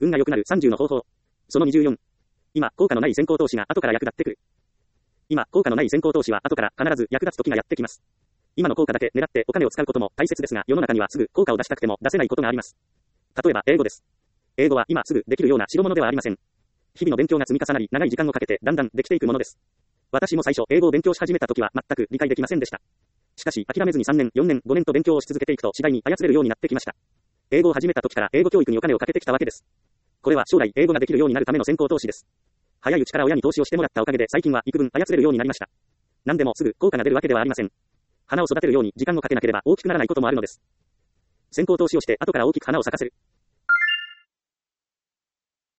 運が良くなる30の方法。その24。今、効果のない先行投資が後から役立ってくる。今、効果のない先行投資は後から必ず役立つ時がやってきます。今の効果だけ狙ってお金を使うことも大切ですが、世の中にはすぐ効果を出したくても出せないことがあります。例えば、英語です。英語は今すぐできるような代物ではありません。日々の勉強が積み重なり、長い時間をかけてだんだんできていくものです。私も最初、英語を勉強し始めた時は全く理解できませんでした。しかし、諦めずに3年、4年、5年と勉強をし続けていくと次第に操れるようになってきました。英語を始めた時から英語教育にお金をかけてきたわけです。これは将来英語ができるようになるための先行投資です。早いうちから親に投資をしてもらったおかげで最近は幾分操れるようになりました。何でもすぐ効果が出るわけではありません。花を育てるように時間をかけなければ大きくならないこともあるのです。先行投資をして後から大きく花を咲かせる。